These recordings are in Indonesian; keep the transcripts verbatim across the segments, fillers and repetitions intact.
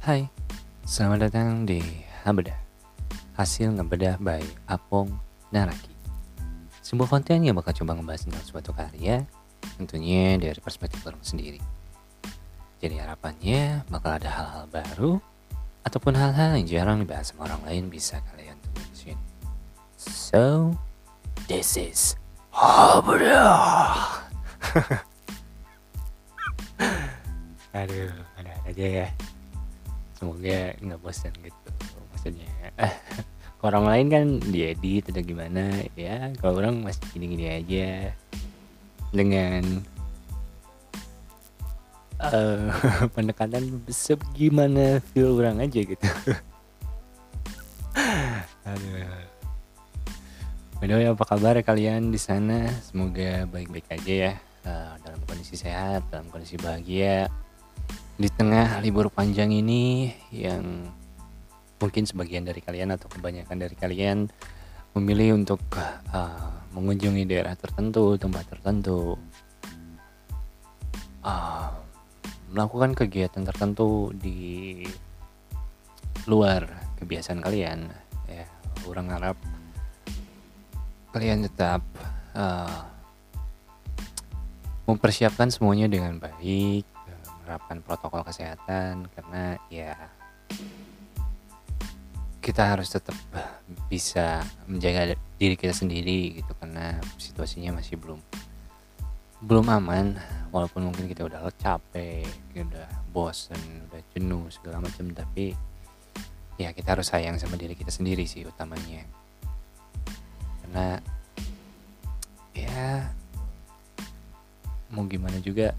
Hai, selamat datang di Habedah, hasil ngebedah by Apong Naraki. Sebuah konten yang bakal coba ngebahas tentang suatu karya, tentunya dari perspektif orang sendiri. Jadi harapannya bakal ada hal-hal baru, ataupun hal-hal yang jarang dibahas sama orang lain bisa kalian temuin di sini. So, this is Habedah. Aduh, ada aja ya. Semoga nggak bosan gitu maksudnya. Orang lain kan diedit atau gimana ya, kalau orang masih gini-gini aja dengan uh, pendekatan sebagaimana feel orang aja gitu. Aduh. By the way, apa kabar kalian di sana? Semoga baik-baik aja ya, uh, dalam kondisi sehat, dalam kondisi bahagia di tengah libur panjang ini yang mungkin sebagian dari kalian atau kebanyakan dari kalian memilih untuk uh, mengunjungi daerah tertentu, tempat tertentu, uh, melakukan kegiatan tertentu di luar kebiasaan kalian. Ya, orang harap kalian tetap uh, mempersiapkan semuanya dengan baik, menerapkan protokol kesehatan, karena ya kita harus tetap bisa menjaga diri kita sendiri gitu, karena situasinya masih belum belum aman. Walaupun mungkin kita udah capek, kita udah bosen, udah jenuh segala macam, tapi ya kita harus sayang sama diri kita sendiri sih utamanya, karena ya mau gimana juga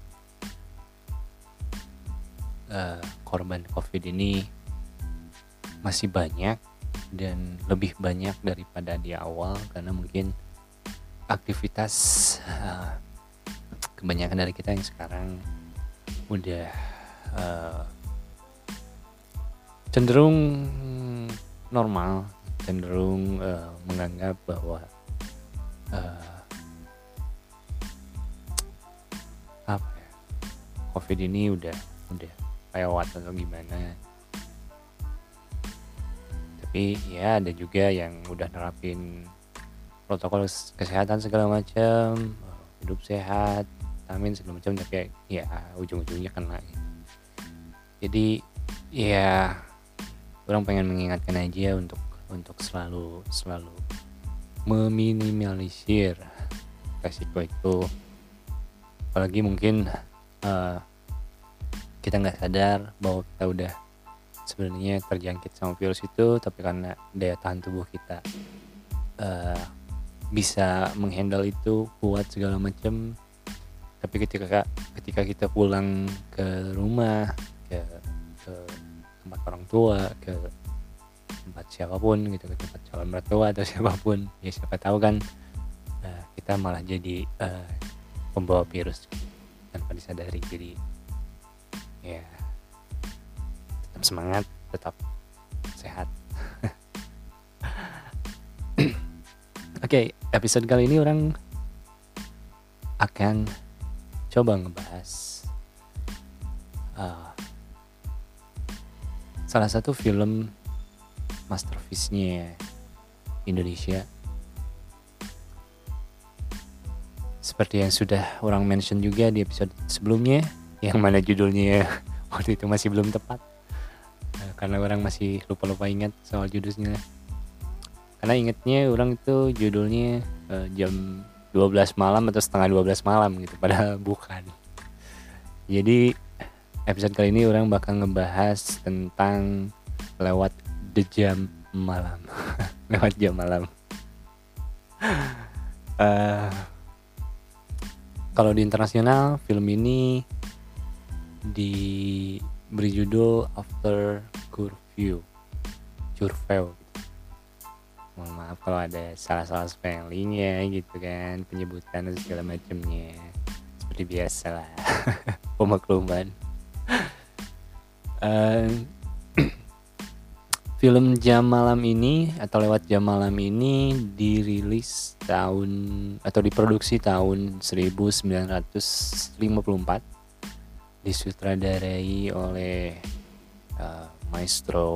uh, korban COVID ini masih banyak dan lebih banyak daripada di awal, karena mungkin aktivitas uh, kebanyakan dari kita yang sekarang udah uh, cenderung normal, cenderung uh, menganggap bahwa uh, apa ya, COVID ini udah udah lewat atau gimana. Tapi ya ada juga yang udah nerapin protokol kesehatan segala macam, hidup sehat, vitamin segala macam, tapi ya ujung-ujungnya kena. Jadi ya orang pengen mengingatkan aja untuk untuk selalu selalu meminimalisir resiko itu. Apalagi mungkin uh, kita nggak sadar bahwa kita udah sebenarnya terjangkit sama virus itu, tapi karena daya tahan tubuh kita uh, bisa menghandle itu, kuat segala macam. Tapi ketika ketika kita pulang ke rumah, ke, ke tempat orang tua, ke tempat siapapun gitu, ke tempat calon mertua atau siapapun, ya siapa tahu kan uh, kita malah jadi uh, pembawa virus tanpa disadari. Jadi ya tetap semangat, tetap sehat. Oke, okay, episode kali ini orang akan coba ngebahas uh, salah satu film masterpiece-nya Indonesia. Seperti yang sudah orang mention juga di episode sebelumnya, yang mana judulnya waktu itu masih belum tepat, karena orang masih lupa-lupa ingat soal judulnya. Karena ingetnya orang itu judulnya uh, jam dua belas malam atau setengah dua belas malam gitu, padahal bukan. Jadi episode kali ini orang bakal ngebahas tentang lewat the jam malam. Lewat jam malam. uh, Kalau di internasional, film ini diberi judul After Curfew, Curfew. Mohon maaf kalau ada salah-salah spellingnya gitu kan, penyebutan dan segala macamnya. Seperti biasa lah, pemakluman. uh, Film Jam Malam ini atau Lewat Jam Malam ini dirilis tahun atau diproduksi tahun seribu sembilan ratus lima puluh empat, disutradarai oleh uh, Maestro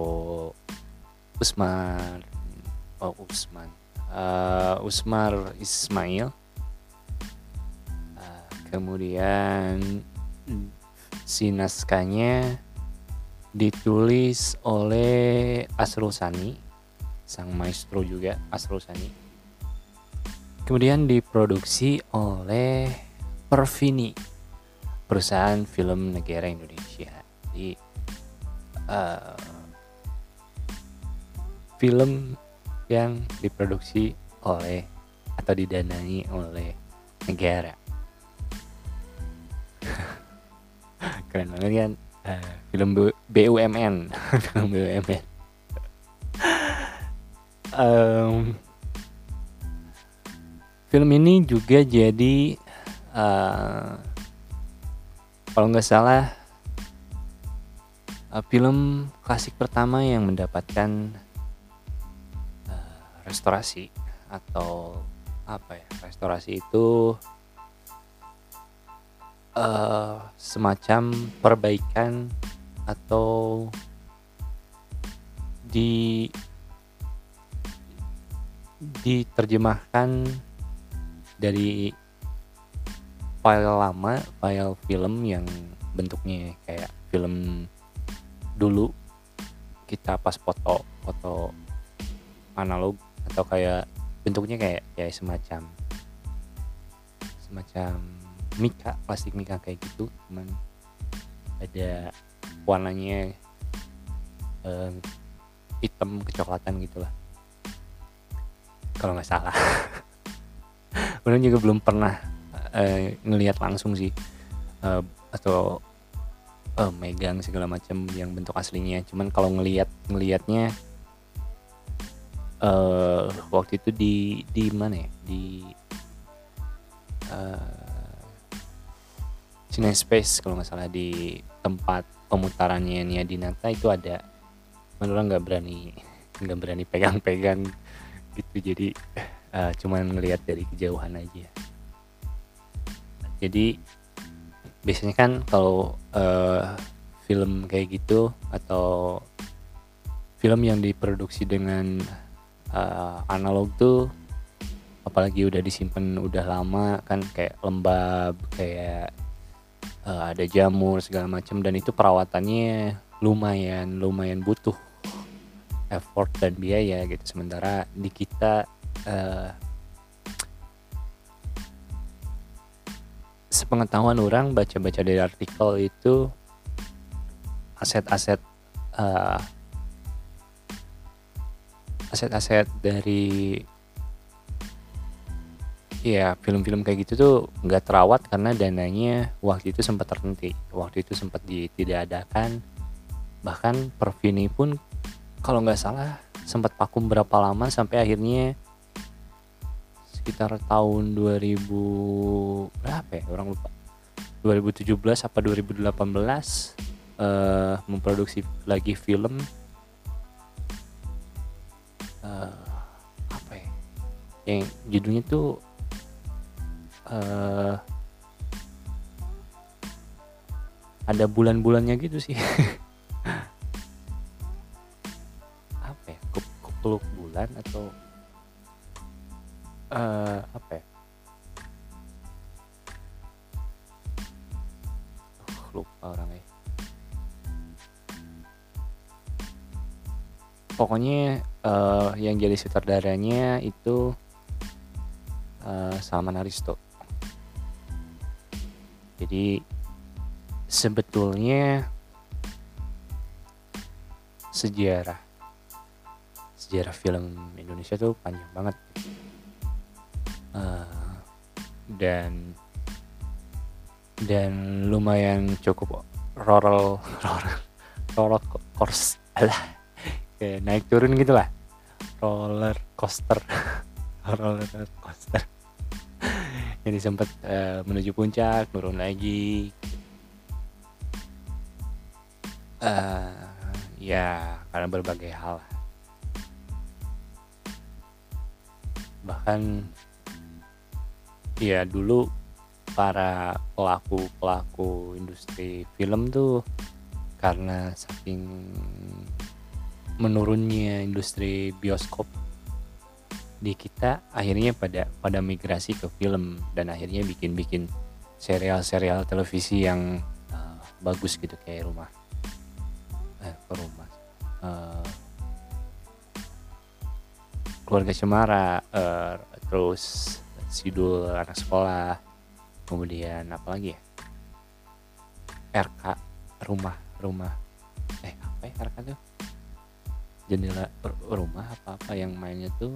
Usmar oh Usman uh, Usmar Ismail. Uh, kemudian si naskahnya ditulis oleh Asrul Sani, sang maestro juga Asrul Sani. Kemudian diproduksi oleh Perfini, perusahaan film negara Indonesia. Jadi uh, film yang diproduksi oleh atau didanai oleh negara. Keren banget kan, uh, film B U M N. Film B U M N. um, film ini juga jadi uh, kalau nggak salah uh, film klasik pertama yang mendapatkan uh, restorasi atau apa ya, restorasi itu Uh, semacam perbaikan atau di diterjemahkan dari file lama, file film yang bentuknya kayak film dulu kita pas foto foto analog, atau kayak bentuknya kayak kayak semacam semacam mika, plastik mika kayak gitu, cuman ada warnanya eh, hitam kecoklatan gitulah kalau nggak salah. Orang juga belum pernah eh, ngelihat langsung sih, eh, atau eh, megang segala macam yang bentuk aslinya. Cuman kalau ngelihat ngelihatnya eh, waktu itu di di mana ya, di eh, Cinespace kalau nggak salah, di tempat pemutarannya Nia Dinata itu ada. Orang nggak berani nggak berani pegang-pegang gitu, jadi uh, cuman ngelihat dari kejauhan aja. Jadi biasanya kan kalau uh, film kayak gitu atau film yang diproduksi dengan uh, analog tuh, apalagi udah disimpan udah lama kan, kayak lembab, kayak Uh, ada jamur segala macam, dan itu perawatannya lumayan lumayan butuh effort dan biaya gitu. Sementara di kita uh, sepengetahuan orang baca-baca dari artikel itu aset-aset uh, aset-aset dari ya film-film kayak gitu tuh nggak terawat karena dananya waktu itu sempat terhenti, waktu itu sempat di, tidak adakan. Bahkan Perfini pun kalau nggak salah sempat vakum berapa lama sampai akhirnya sekitar tahun dua ribu berapa ya, orang lupa, dua ribu tujuh belas apa dua ribu delapan belas uh, memproduksi lagi film uh, apa ya, yang judulnya tuh Uh, ada bulan-bulannya gitu sih. Apa ya, Kupluk bulan atau uh, apa ya, uh, lupa orangnya. Pokoknya uh, yang jadi sutradaranya itu uh, Salman Aristo. Jadi sebetulnya sejarah sejarah film Indonesia tuh panjang banget, uh, dan dan lumayan cukup roller roller roller coaster, alah, kayak naik turun gitulah, roller coaster roller coaster. Jadi sempat uh, menuju puncak, turun lagi, uh, ya karena berbagai hal. Bahkan ya dulu para pelaku-pelaku industri film tuh karena saking menurunnya industri bioskop di kita, akhirnya pada pada migrasi ke film dan akhirnya bikin-bikin serial-serial televisi yang uh, bagus gitu, kayak rumah eh ke rumah uh, Keluarga Cemara, uh, terus Sidul Anak Sekolah, kemudian apa lagi ya, R K, rumah rumah eh apa ya R K tuh, jendela rumah apa apa yang mainnya tuh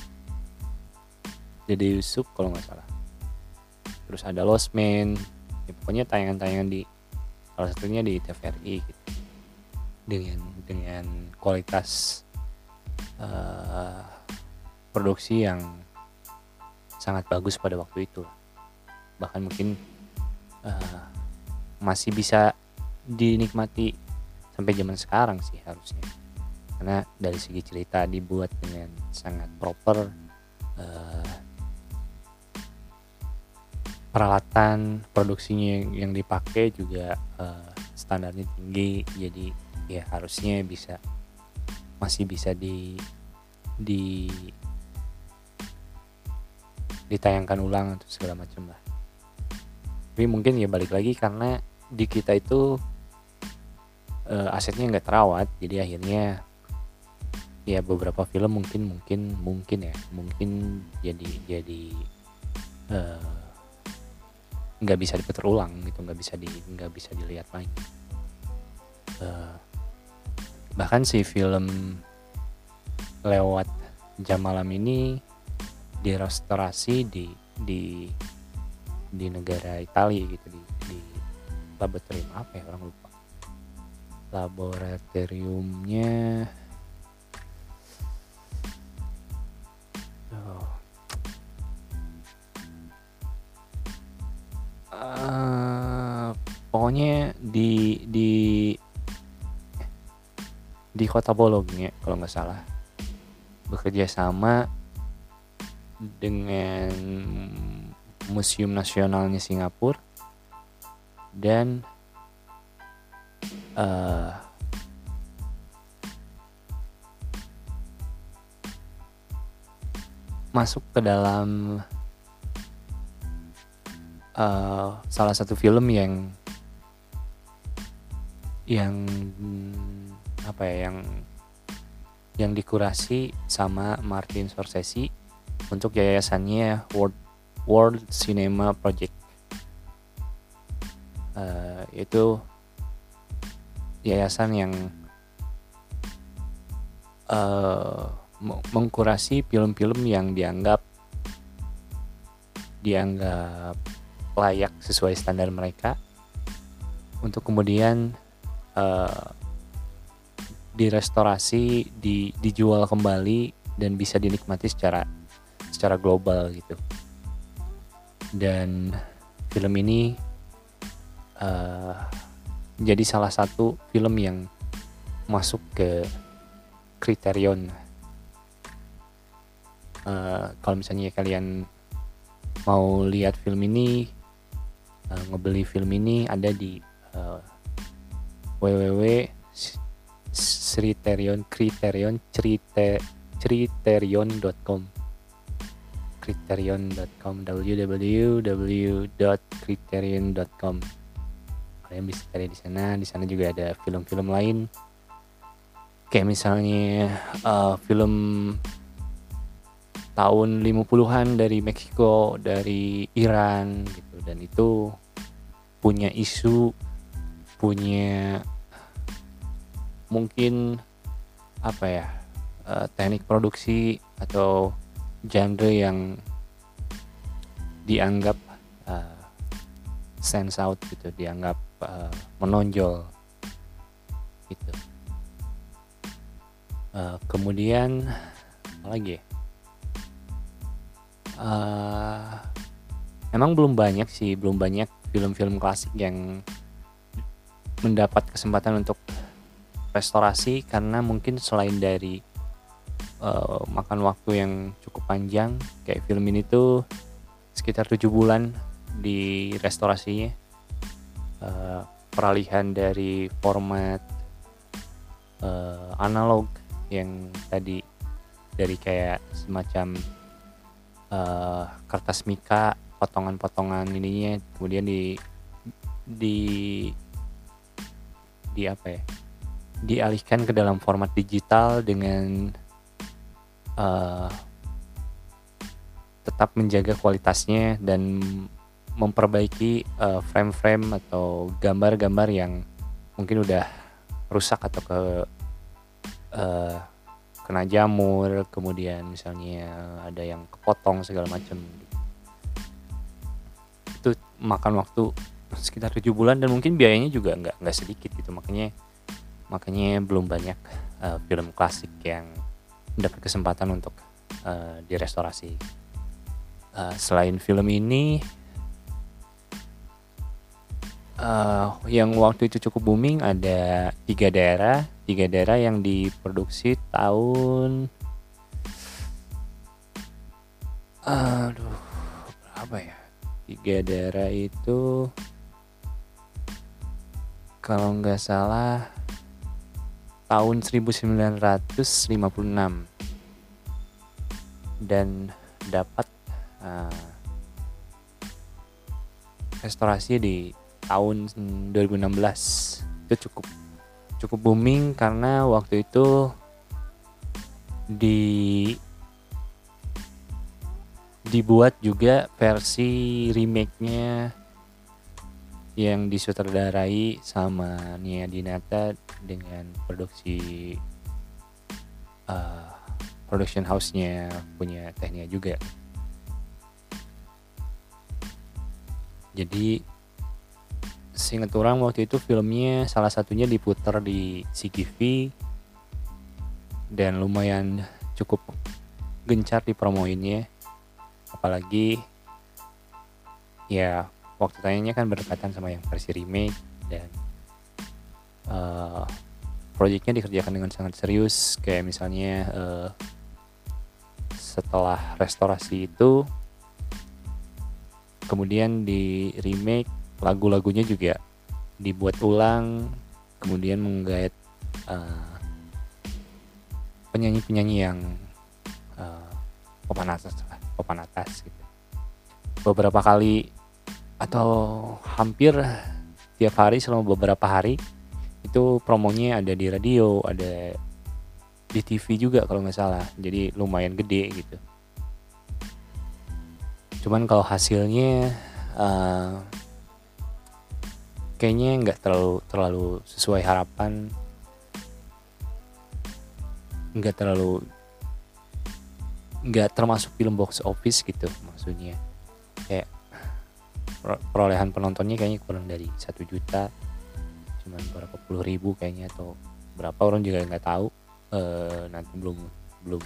Dede Yusuf kalau nggak salah. Terus ada Lost Man, ya, pokoknya tayangan-tayangan di salah satunya di T V R I gitu, dengan dengan kualitas uh, produksi yang sangat bagus pada waktu itu, bahkan mungkin uh, masih bisa dinikmati sampai zaman sekarang sih harusnya, karena dari segi cerita dibuat dengan sangat proper, uh, peralatan produksinya yang, yang dipakai juga uh, standarnya tinggi, jadi ya harusnya bisa masih bisa di di ditayangkan ulang atau segala macam lah. Tapi mungkin ya balik lagi karena di kita itu uh, asetnya nggak terawat, jadi akhirnya ya beberapa film mungkin mungkin mungkin ya mungkin jadi jadi uh, nggak bisa diputar ulang gitu, nggak bisa di nggak bisa dilihat lagi. Uh, bahkan si film Lewat Jam Malam ini direstorasi di di di negara Italia gitu, di di laboratorium apa ya, orang lupa laboratoriumnya. Oh. Uh, pokoknya di di di kota Bologna kalau nggak salah, bekerja sama dengan Museum Nasionalnya Singapura dan uh, masuk ke dalam uh, salah satu film yang yang apa ya yang yang dikurasi sama Martin Scorsese untuk yayasannya World World Cinema Project. Uh, itu yayasan yang uh, mengkurasi film-film yang dianggap dianggap layak sesuai standar mereka, untuk kemudian uh, direstorasi, di, dijual kembali dan bisa dinikmati secara secara global gitu. Dan film ini uh, jadi salah satu film yang masuk ke kriterion. Uh, kalau misalnya kalian mau lihat film ini, uh, ngebeli film ini, ada di uh, www Criterion Criterion Crite, Criterion dot com Criterion dot com w w w dot criterion dot com. Kalian bisa cari di sana. Di sana juga ada film-film lain, kayak misalnya uh, film tahun lima puluhan dari Meksiko, dari Iran gitu, dan itu punya isu, punya mungkin apa ya, uh, teknik produksi atau genre yang dianggap uh, stands out gitu, dianggap uh, menonjol gitu. Uh, kemudian apa lagi ya? Uh, emang belum banyak sih, belum banyak film-film klasik yang mendapat kesempatan untuk restorasi, karena mungkin selain dari uh, makan waktu yang cukup panjang, kayak film ini tuh sekitar tujuh bulan di restorasinya. Uh, peralihan dari format uh, analog yang tadi dari kayak semacam uh, kertas mika, potongan-potongan ininya, kemudian di di di apa ya, dialihkan ke dalam format digital dengan uh, tetap menjaga kualitasnya dan memperbaiki uh, frame-frame atau gambar-gambar yang mungkin udah rusak atau ke uh, kena jamur, kemudian misalnya ada yang kepotong segala macam. Itu makan waktu sekitar tujuh bulan dan mungkin biayanya juga nggak nggak sedikit gitu, makanya makanya belum banyak uh, film klasik yang mendapat kesempatan untuk uh, direstorasi. Uh, selain film ini, uh, yang waktu itu cukup booming ada tiga daerah, tiga daerah yang diproduksi tahun, aduh, apa ya? Tiga daerah itu kalau nggak salah tahun seribu sembilan ratus lima puluh enam dan dapat uh, restorasi di tahun dua ribu enam belas. Itu cukup cukup booming karena waktu itu di dibuat juga versi remake-nya yang disutradarai sama Nia Dinata dengan produksi uh, production house-nya punya Technia juga. Jadi seingat orang waktu itu filmnya salah satunya diputar di C G V dan lumayan cukup gencar dipromoinnya, apalagi ya waktu tayangnya kan berdekatan sama yang versi remake dan uh, proyeknya dikerjakan dengan sangat serius. Kayak misalnya uh, setelah restorasi itu kemudian di remake, lagu-lagunya juga dibuat ulang, kemudian menggait uh, penyanyi-penyanyi yang uh, papan atas lah, papan atas gitu. Beberapa kali atau hampir tiap hari selama beberapa hari itu promonya ada di radio, ada di T V juga kalau nggak salah, jadi lumayan gede gitu. Cuman kalau hasilnya uh, kayaknya nggak terlalu terlalu sesuai harapan, nggak terlalu nggak termasuk film box office gitu, maksudnya kayak perolehan penontonnya kayaknya kurang dari satu juta, cuman berapa puluh ribu kayaknya atau berapa, orang juga nggak tahu. E, nanti belum belum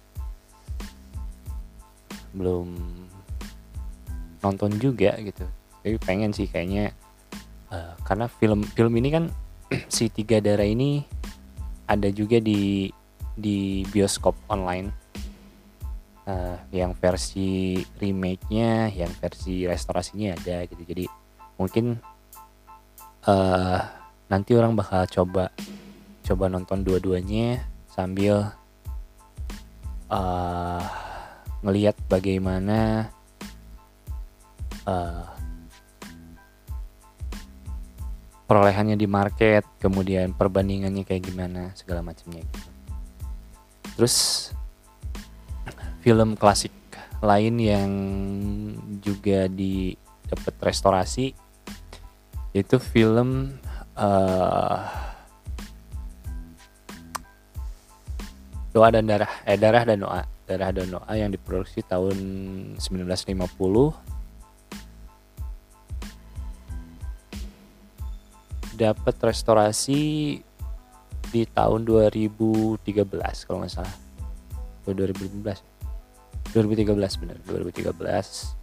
belum nonton juga gitu. Tapi pengen sih kayaknya, e, karena film film ini kan si tiga daerah ini ada juga di di bioskop online. Uh, yang versi remake-nya, yang versi restorasinya ada gitu. Jadi mungkin uh, nanti orang bakal coba coba nonton dua-duanya sambil uh, ngelihat bagaimana uh, perolehannya di market, kemudian perbandingannya kayak gimana segala macamnya gitu. Terus film klasik lain yang juga di dapat restorasi itu film uh, Doa dan Darah, eh Darah dan Doa, Darah dan Doa yang diproduksi tahun sembilan belas lima puluh, dapat restorasi di tahun dua ribu tiga belas kalau nggak salah, atau dua ribu lima belas. dua ribu tiga belas benar, dua ribu tiga belas.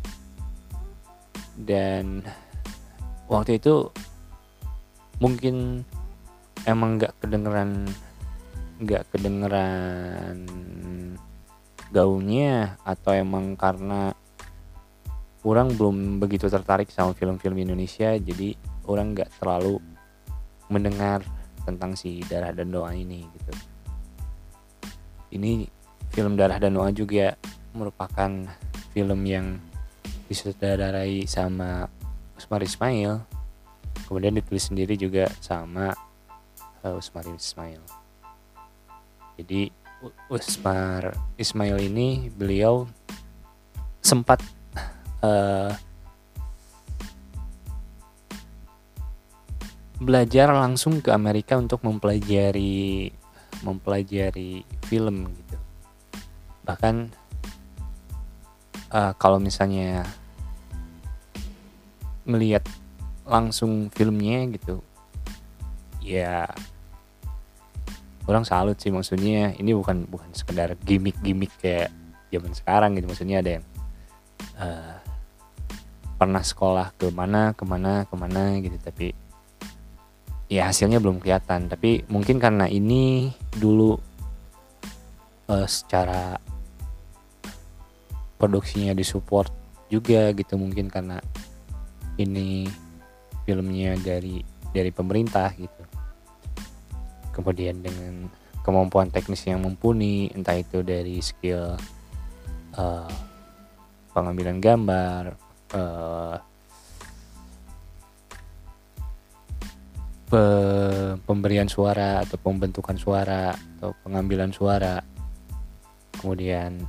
Dan waktu itu mungkin emang nggak kedengeran nggak kedengeran gaungnya, atau emang karena orang belum begitu tertarik sama film-film Indonesia, jadi orang nggak terlalu mendengar tentang si Darah dan Doa ini gitu. Ini film Darah dan Doa juga merupakan film yang disutradarai sama Usmar Ismail, kemudian ditulis sendiri juga sama uh, Usmar Ismail. Jadi Usmar Ismail ini beliau sempat uh, belajar langsung ke Amerika untuk mempelajari mempelajari film gitu. Bahkan uh, kalau misalnya ngelihat langsung filmnya gitu, ya orang salut sih. Maksudnya ini bukan bukan sekedar gimmick-gimmick kayak zaman sekarang gitu. Maksudnya ada yang uh, pernah sekolah ke mana kemana kemana gitu, tapi ya hasilnya belum kelihatan. Tapi mungkin karena ini dulu uh, secara produksinya disupport juga gitu, mungkin karena ini filmnya dari dari pemerintah gitu. Kemudian dengan kemampuan teknis yang mumpuni, entah itu dari skill uh, pengambilan gambar, uh, pe- pemberian suara atau pembentukan suara atau pengambilan suara, kemudian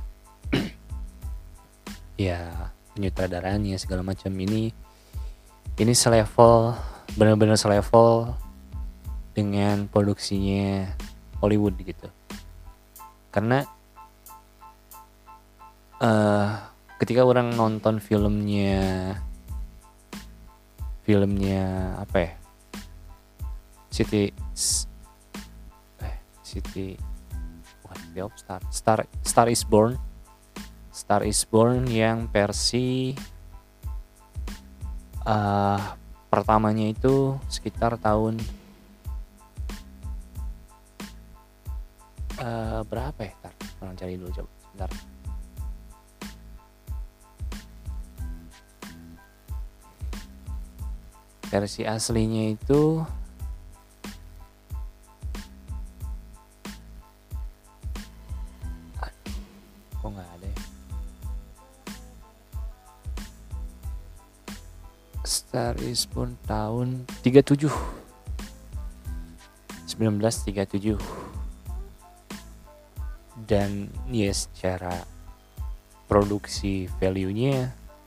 ya penyutradarannya segala macam, ini ini selevel, benar-benar selevel dengan produksinya Hollywood gitu. Karena uh, ketika orang nonton filmnya filmnya apa ya, City eh City what the Star Star Star is Born Star is Born yang versi uh, pertamanya itu sekitar tahun uh, berapa ya? Ntar, orang cari dulu coba sebentar. Versi aslinya itu kok nggak ada ya? Star is Born tahun tiga puluh tujuh seribu sembilan ratus tiga puluh tujuh. Dan ya secara produksi value-nya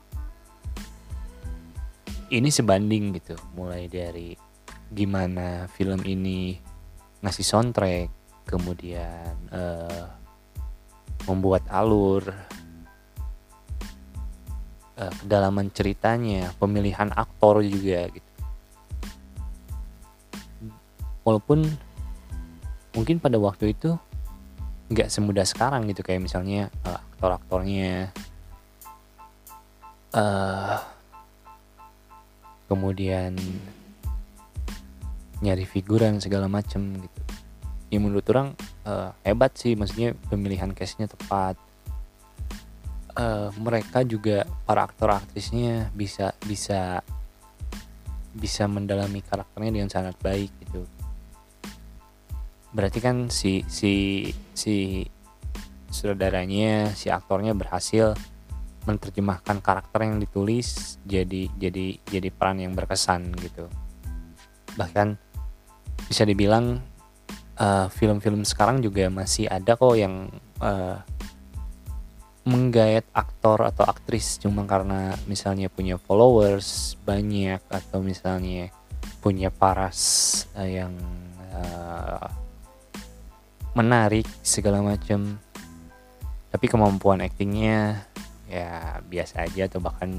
ini sebanding gitu, mulai dari gimana film ini ngasih soundtrack, kemudian uh, membuat alur, uh, kedalaman ceritanya, pemilihan aktor juga gitu. Walaupun mungkin pada waktu itu nggak semudah sekarang gitu, kayak misalnya uh, aktor-aktornya, uh, kemudian nyari figuran segala macem gitu. Ya menurut orang uh, hebat sih, maksudnya pemilihan cast-nya tepat. Uh, mereka juga para aktor aktrisnya bisa bisa bisa mendalami karakternya dengan sangat baik gitu. Berarti kan si si si saudaranya, si aktornya berhasil menerjemahkan karakter yang ditulis jadi jadi jadi peran yang berkesan gitu. Bahkan bisa dibilang uh, film-film sekarang juga masih ada kok yang uh, menggait aktor atau aktris cuma karena misalnya punya followers banyak, atau misalnya punya paras uh, yang uh, menarik segala macam, tapi kemampuan aktingnya ya biasa aja atau bahkan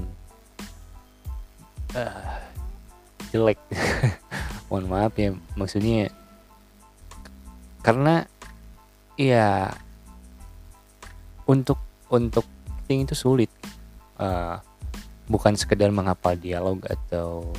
uh, jelek. Mohon maaf ya, maksudnya karena ya untuk untuk acting itu sulit, uh, bukan sekedar menghafal dialog atau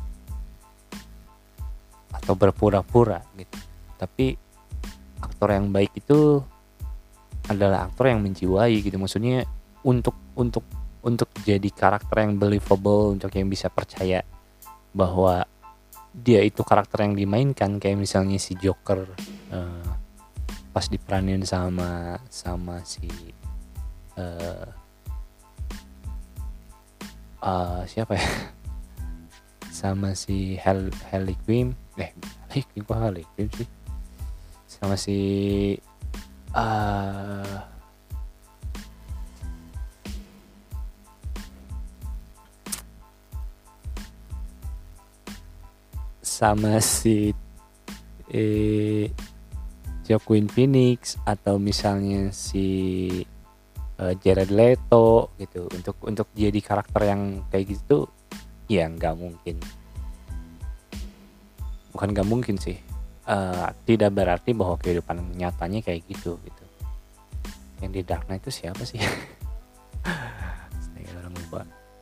atau berpura-pura gitu, tapi aktor yang baik itu adalah aktor yang menjiwai gitu. Maksudnya untuk untuk untuk jadi karakter yang believable, untuk yang bisa percaya bahwa dia itu karakter yang dimainkan, kayak misalnya si Joker uh, pas diperanin sama sama si uh, uh, siapa ya sama si Hel Harley Quinn eh Harley Quinn kok Harley Quinn sih sama si uh, sama si eh, Joaquin Phoenix atau misalnya si uh, Jared Leto gitu, untuk untuk jadi karakter yang kayak gitu ya nggak mungkin, bukan nggak mungkin sih, uh, tidak berarti bahwa kehidupan nyatanya kayak gitu gitu. Yang di Dark Knight itu siapa sih? Saya orang lupa.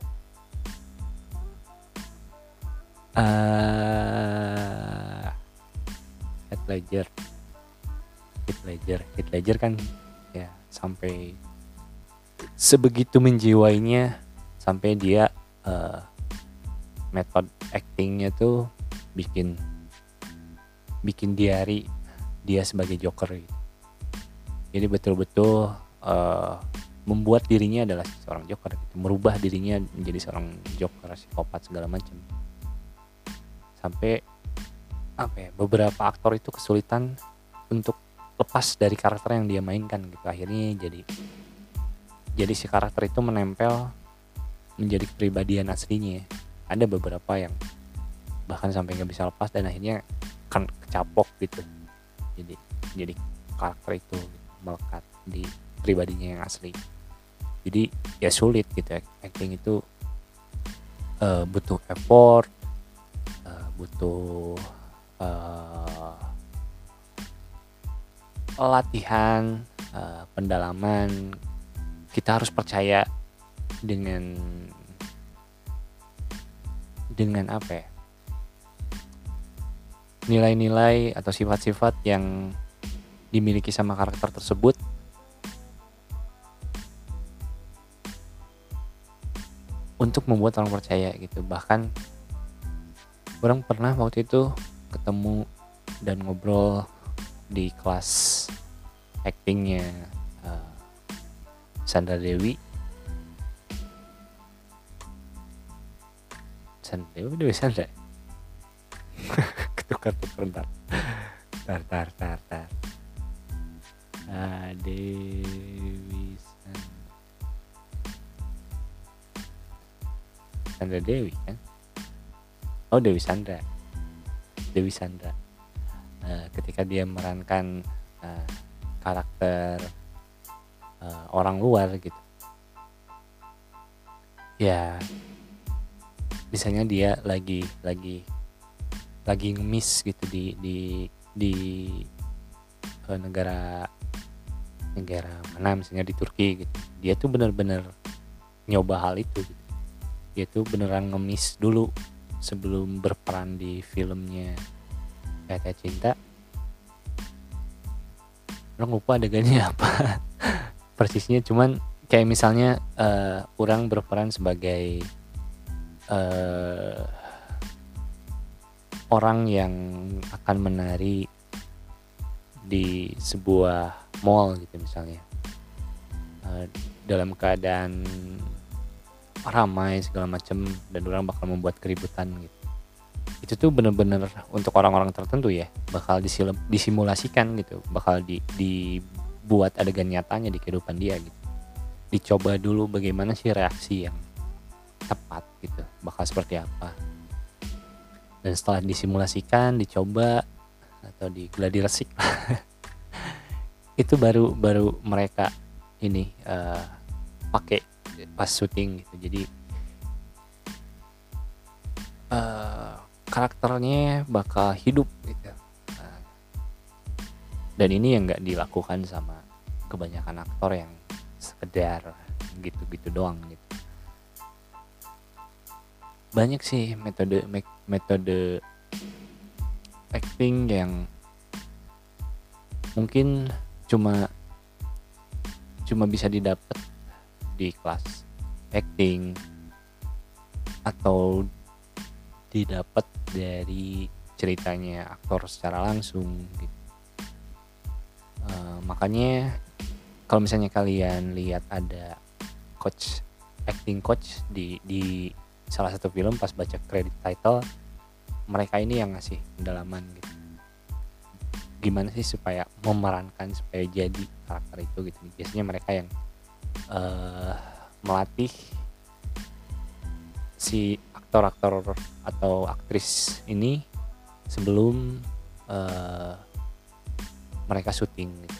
Uh, Heath Ledger, Heath Ledger, Heath Ledger kan ya sampai sebegitu menjiwainya sampai dia uh, metode actingnya tuh bikin bikin diary dia sebagai Joker gitu. Jadi betul-betul uh, membuat dirinya adalah seorang Joker gitu, merubah dirinya menjadi seorang Joker psikopat segala macam. Sampai apa ya, beberapa aktor itu kesulitan untuk lepas dari karakter yang dia mainkan gitu. Akhirnya jadi jadi si karakter itu menempel menjadi kepribadian aslinya. Ada beberapa yang bahkan sampai nggak bisa lepas dan akhirnya kan kecapok gitu. Jadi jadi karakter itu melekat di pribadinya yang asli. Jadi ya sulit gitu, acting itu uh, butuh effort, uh, butuh uh, latihan, uh, pendalaman. Kita harus percaya dengan dengan apa ya, nilai-nilai atau sifat-sifat yang dimiliki sama karakter tersebut untuk membuat orang percaya gitu. Bahkan orang pernah waktu itu ketemu dan ngobrol di kelas actingnya uh, Sandra Dewi Sandra Dewi Dewi Sandra ketukar-tukar ntar tar tar tar tar ah, Dewi Sandra Sandra Dewi kan, oh Dewi Sandra Dewi Sandra uh, ketika dia memerankan uh, karakter uh, orang luar gitu ya, misalnya dia lagi lagi lagi ngemis gitu di di di uh, negara negara mana misalnya di Turki gitu, dia tuh benar-benar nyoba hal itu gitu. Dia tuh beneran ngemis dulu sebelum berperan di filmnya Kata Cinta. Orang lupa adegannya apa persisnya, cuman kayak misalnya uh, orang berperan sebagai uh, orang yang akan menari di sebuah mall gitu misalnya, uh, dalam keadaan ramai segala macam dan orang bakal membuat keributan gitu. Itu tuh bener-bener untuk orang-orang tertentu ya, bakal disil- disimulasikan gitu, bakal di, dibuat adegan nyatanya di kehidupan dia gitu. Dicoba dulu bagaimana sih reaksi yang tepat gitu, bakal seperti apa. Dan setelah disimulasikan, dicoba atau digladi resik itu baru baru mereka ini uh, pakai pas syuting gitu. Jadi uh, karakternya bakal hidup gitu. Uh, dan ini yang nggak dilakukan sama kebanyakan aktor yang sekedar gitu-gitu doang gitu. Banyak sih metode metode acting yang mungkin cuma cuma bisa didapat di kelas acting atau didapat dari ceritanya aktor secara langsung gitu. Uh, makanya kalau misalnya kalian lihat ada coach acting coach di di salah satu film, pas baca credit title, mereka ini yang ngasih pendalaman gitu. Gimana sih supaya memerankan, supaya jadi karakter itu gitu. Biasanya mereka yang uh, melatih si aktor-aktor atau aktris ini sebelum uh, mereka syuting gitu.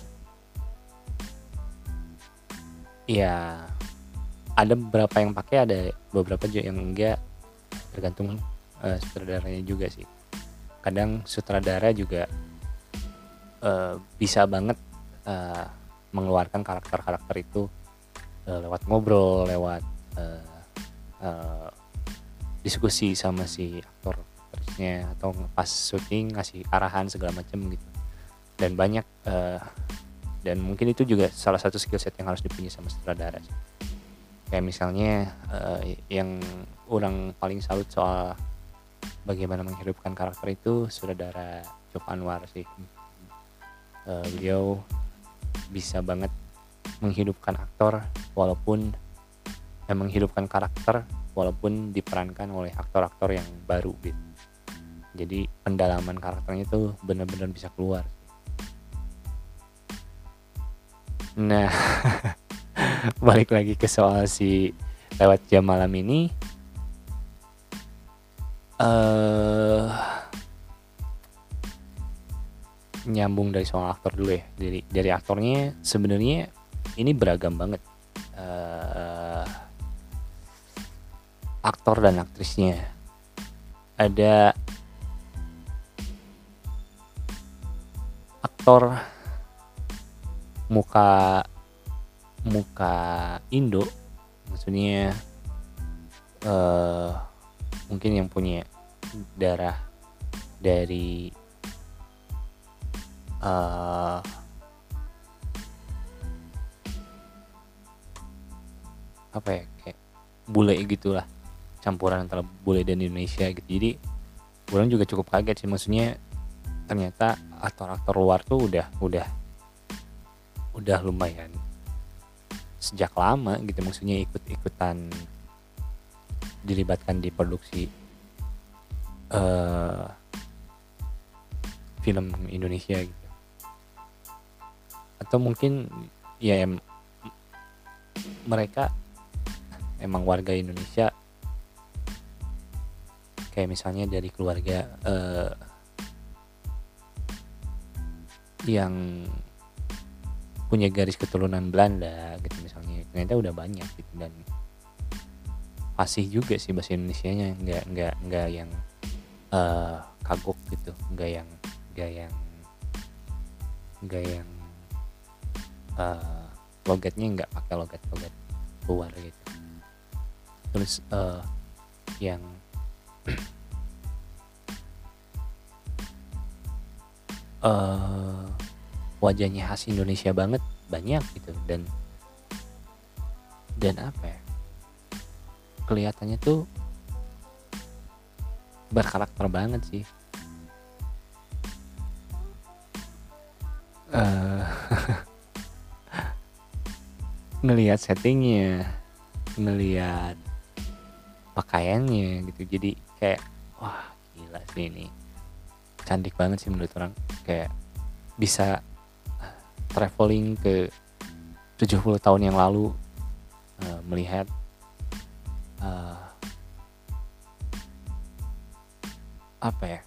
Ya ada beberapa yang pakai, ada beberapa juga yang enggak, tergantung uh, sutradaranya juga sih. Kadang sutradara juga uh, bisa banget uh, mengeluarkan karakter-karakter itu uh, lewat ngobrol, lewat uh, uh, diskusi sama si aktor aktrisnya, atau pas syuting ngasih arahan segala macam gitu. Dan banyak uh, dan mungkin itu juga salah satu skill set yang harus dipunyai sama sutradara. Kayak misalnya uh, yang orang paling salut soal bagaimana menghidupkan karakter itu sutradara Joko Anwar sih. Uh, beliau bisa banget menghidupkan aktor walaupun eh, menghidupkan karakter walaupun diperankan oleh aktor-aktor yang baru gitu. Jadi pendalaman karakternya itu benar-benar bisa keluar. Nah, balik lagi ke soal si Lewat Jam Malam ini, uh, nyambung dari soal aktor dulu ya. Dari dari aktornya sebenarnya ini beragam banget. Uh, aktor dan aktrisnya. Ada aktor muka muka Indo, maksudnya uh, mungkin yang punya darah dari uh, apa ya, kayak bule gitulah, campuran antara bule dan Indonesia gitu. Jadi orang juga cukup kaget sih, maksudnya ternyata aktor-aktor luar tuh udah udah udah lumayan sejak lama gitu, maksudnya ikut-ikutan dilibatkan di produksi uh, film Indonesia gitu. Atau mungkin ya em, mereka emang warga Indonesia, kayak misalnya dari keluarga uh, yang punya garis keturunan Belanda gitu misalnya, ternyata udah banyak gitu. Dan fasih juga sih bahasa Indonesianya, nggak nggak nggak yang uh, kagok gitu, nggak yang nggak yang nggak yang uh, logatnya nggak pakai logat-logat luar gitu. Terus uh, yang uh, wajahnya khas Indonesia banget banyak gitu, dan dan apa ya, kelihatannya tuh berkarakter banget sih. Uh, ngelihat settingnya, ngelihat pakaiannya gitu, jadi kayak wah gila sih, ini cantik banget sih menurut orang. Kayak bisa traveling ke tujuh puluh tahun yang lalu, uh, melihat uh, apa ya,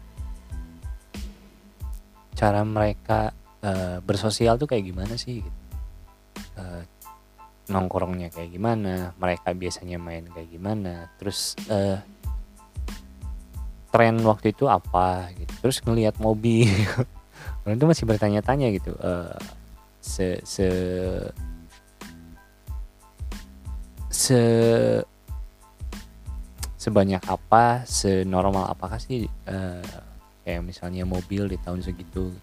cara mereka uh, bersosial tuh kayak gimana sih gitu. Uh, nongkrongnya kayak gimana, mereka biasanya main kayak gimana, terus uh, tren waktu itu apa gitu. Terus ngelihat mobil orang tuh masih bertanya-tanya gitu, uh, se se se sebanyak apa, senormal apakah sih uh, kayak misalnya mobil di tahun segitu.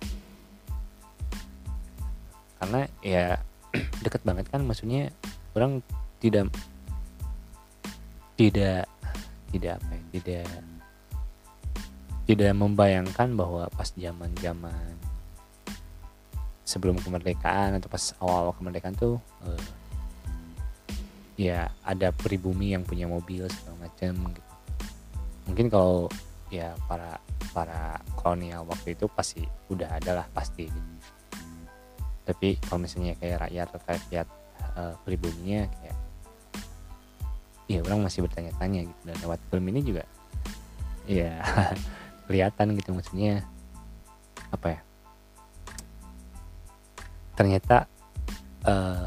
Karena ya deket banget kan, maksudnya orang tidak tidak tidak apa ya, tidak tidak membayangkan bahwa pas zaman-zaman sebelum kemerdekaan atau pas awal kemerdekaan tuh eh, ya ada pribumi yang punya mobil segala macam gitu. Mungkin kalau ya para para kolonial waktu itu pasti udah ada lah pasti gitu. Tapi kalau misalnya kayak rakyat rakyat uh, pribuminya kayak ya orang masih bertanya-tanya gitu, dan lewat film ini juga ya kelihatan gitu, maksudnya apa ya, ternyata uh,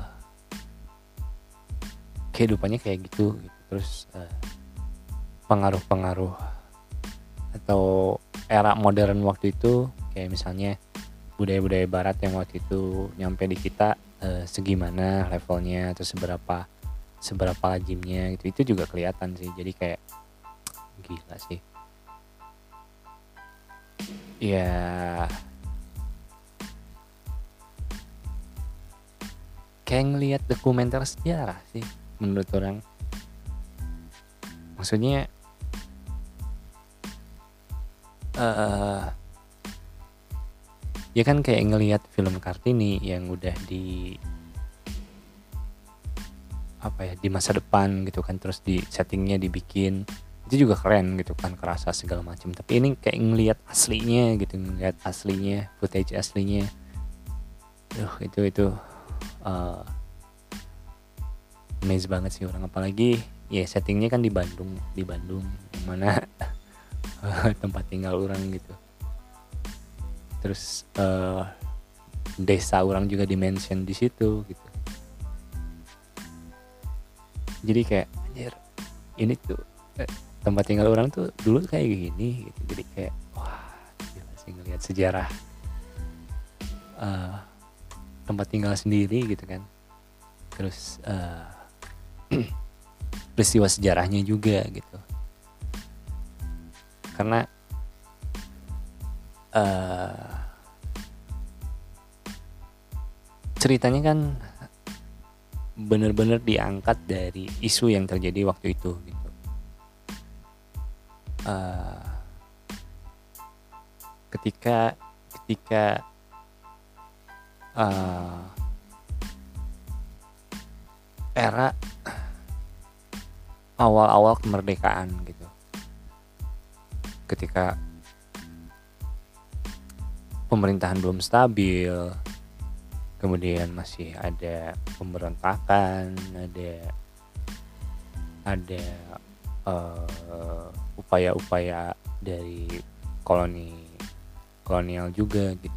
kehidupannya kayak gitu, gitu. Terus uh, pengaruh-pengaruh atau era modern waktu itu kayak misalnya budaya-budaya barat yang waktu itu nyampe di kita uh, segimana levelnya atau seberapa seberapa lazimnya gitu, itu juga kelihatan sih. Jadi kayak gila sih ya, kayak ngelihat dokumenter sejarah sih menurut orang. Maksudnya uh, ya kan kayak ngelihat film Kartini yang udah di apa ya, di masa depan gitu kan, terus di settingnya dibikin itu juga keren gitu kan, kerasa segala macam. Tapi ini kayak ngelihat aslinya gitu, ngelihat aslinya, footage aslinya. Duh, itu itu uh, amazed banget sih orang, apalagi ya settingnya kan di Bandung, di Bandung mana tempat tinggal orang gitu. Terus uh, desa orang juga dimention di situ gitu. Jadi kayak anjir, ini tuh eh, tempat tinggal orang tuh dulu kayak gini gitu. Jadi kayak wah, gila sih ngelihat sejarah uh, tempat tinggal sendiri gitu kan. Terus uh, peristiwa sejarahnya juga gitu. Karena uh, ceritanya kan benar-benar diangkat dari isu yang terjadi waktu itu gitu. Uh, ketika ketika uh, era awal-awal kemerdekaan gitu, ketika pemerintahan belum stabil, kemudian masih ada pemberontakan, ada ada uh, upaya-upaya dari koloni kolonial juga gitu.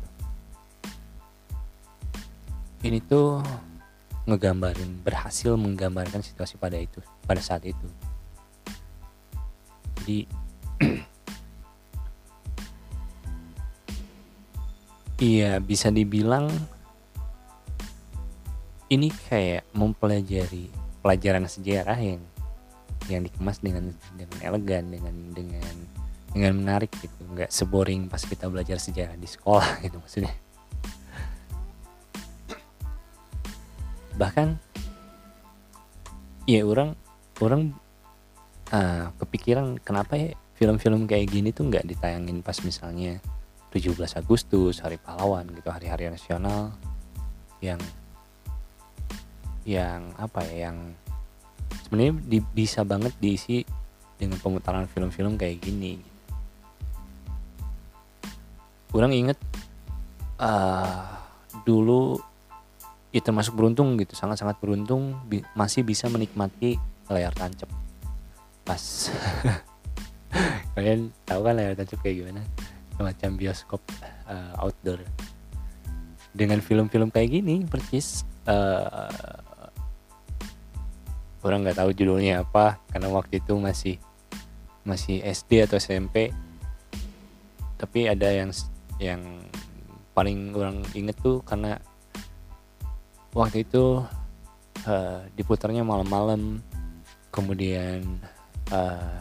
Ini tuh ngegambarin, berhasil menggambarkan situasi pada itu, pada saat itu. Jadi iya, bisa dibilang ini kayak mempelajari pelajaran sejarah yang yang dikemas dengan dengan elegan, dengan dengan dengan menarik gitu, nggak seboring pas kita belajar sejarah di sekolah gitu maksudnya. Bahkan ya orang orang uh, kepikiran kenapa ya film-film kayak gini tuh nggak ditayangin pas misalnya tujuh belas Agustus, Hari Pahlawan gitu, hari-hari nasional yang yang apa ya, yang sebenarnya di, bisa banget diisi dengan pemutaran film-film kayak gini. Orang inget uh, dulu ya termasuk beruntung gitu, sangat-sangat beruntung bi- masih bisa menikmati layar tancap pas kalian tahu kan layar tancap kayak gimana, semacam bioskop uh, outdoor dengan film-film kayak gini persis. Uh, orang nggak tahu judulnya apa karena waktu itu masih masih S D atau S M P, tapi ada yang yang paling orang inget tuh karena waktu itu uh, diputarnya malam-malam, kemudian uh,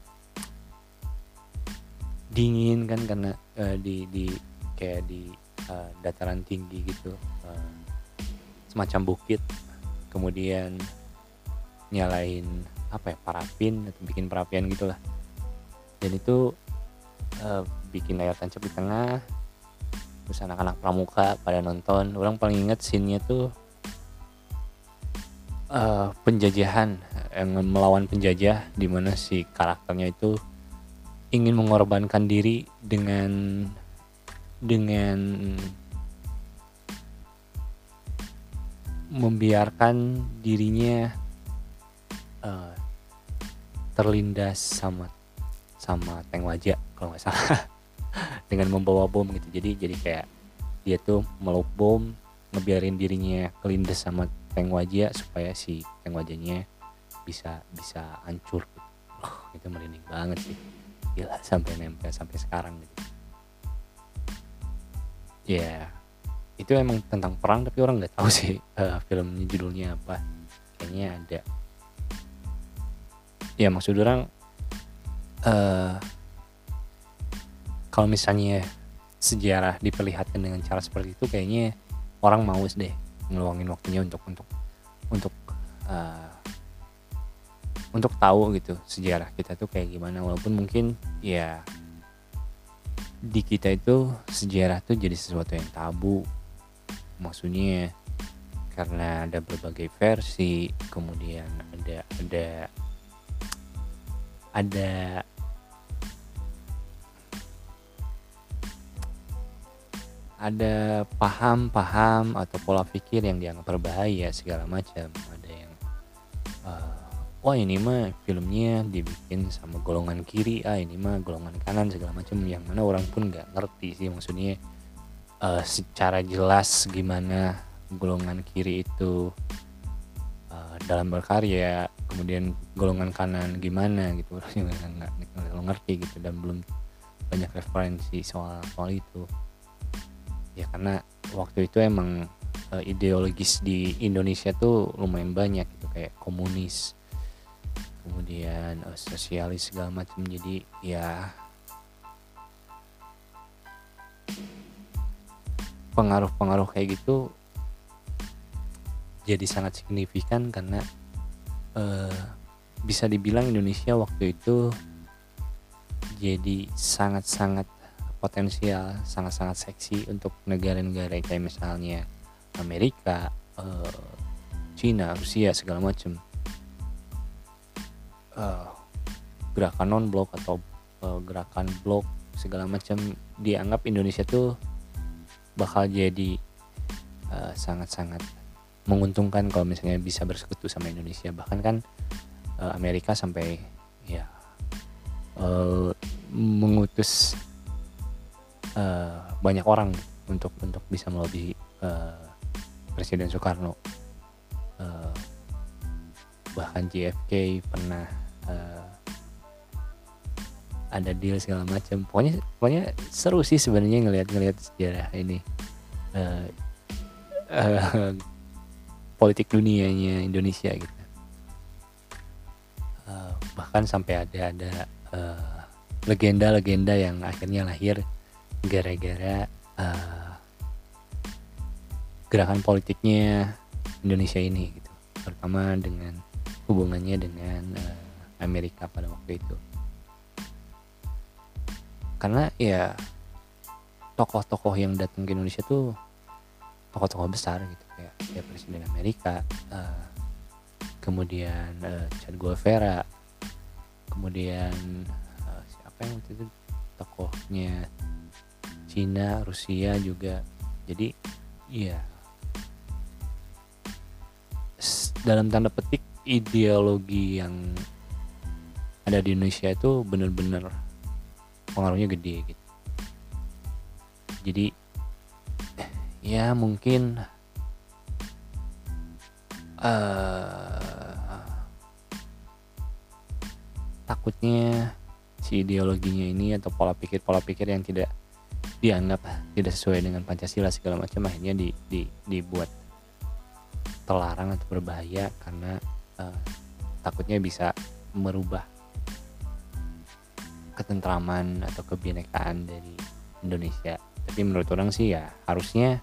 dingin kan karena uh, di di kayak di uh, dataran tinggi gitu, uh, semacam bukit, kemudian nyalain apa ya, parafin atau bikin perapian gitulah, dan itu uh, bikin layar tancap di tengah, terus anak-anak pramuka pada nonton. Orang paling inget scene-nya tuh uh, penjajahan, yang melawan penjajah, di mana si karakternya itu ingin mengorbankan diri dengan dengan membiarkan dirinya uh, terlindas sama sama tank wajah kalau nggak salah dengan membawa bom gitu. Jadi jadi kayak dia tuh meluk bom, ngebiarin dirinya kelindes sama tank wajah supaya si tank wajahnya bisa bisa hancur gitu. Oh, itu merinding banget sih, gila, sampai nempel sampai sekarang gitu. Ya yeah, itu emang tentang perang, tapi orang nggak tahu sih uh, filmnya judulnya apa. Kayaknya ada. Ya maksud orang uh, kalau misalnya sejarah diperlihatkan dengan cara seperti itu, kayaknya orang males deh ngeluangin waktunya untuk untuk untuk uh, untuk tahu gitu sejarah kita tuh kayak gimana. Walaupun mungkin ya di kita itu sejarah tuh jadi sesuatu yang tabu, maksudnya karena ada berbagai versi, kemudian ada ada ada ada paham-paham atau pola pikir yang dianggap berbahaya segala macam. Ada yang uh, wah ini mah filmnya dibikin sama golongan kiri, ah ini mah golongan kanan segala macam, yang mana orang pun nggak ngerti sih maksudnya uh, secara jelas gimana golongan kiri itu uh, dalam berkarya, kemudian golongan kanan gimana gitu. Orang juga nggak nggak ngerti gitu, dan belum banyak referensi soal soal itu. Ya karena waktu itu emang uh, ideologis di Indonesia tuh lumayan banyak gitu, kayak komunis, kemudian uh, sosialis segala macam. Jadi ya pengaruh-pengaruh kayak gitu jadi sangat signifikan, karena uh, bisa dibilang Indonesia waktu itu jadi sangat-sangat potensial, sangat-sangat seksi untuk negara-negara kayak misalnya Amerika, uh, Cina, Rusia segala macam. Uh, gerakan non blok atau uh, gerakan blok segala macam, dianggap Indonesia tuh bakal jadi uh, sangat-sangat menguntungkan kalau misalnya bisa bersekutu sama Indonesia. Bahkan kan uh, Amerika sampai ya uh, mengutus Uh, banyak orang untuk untuk bisa melobi uh, Presiden Soekarno. Uh, bahkan J F K pernah uh, ada deal segala macam. Pokoknya pokoknya seru sih sebenarnya ngelihat-ngelihat sejarah ini, uh, uh, politik dunianya Indonesia gitu. Uh, bahkan sampai ada ada uh, legenda-legenda yang akhirnya lahir gara-gara uh, gerakan politiknya Indonesia ini gitu, terutama dengan hubungannya dengan uh, Amerika pada waktu itu. Karena ya tokoh-tokoh yang datang ke Indonesia tuh tokoh-tokoh besar gitu, kayak, kayak Presiden Amerika, uh, kemudian uh, Che Guevara, kemudian uh, siapa yang waktu itu tokohnya Cina, Rusia juga. Jadi ya dalam tanda petik ideologi yang ada di Indonesia itu benar-benar pengaruhnya gede gitu. Jadi ya mungkin uh, takutnya si ideologinya ini atau pola pikir pola pikir yang tidak dianggap tidak sesuai dengan Pancasila segala macam, akhirnya di, di, dibuat terlarang atau berbahaya, karena uh, takutnya bisa merubah ketentraman atau kebinekaan dari Indonesia. Tapi menurut orang sih ya harusnya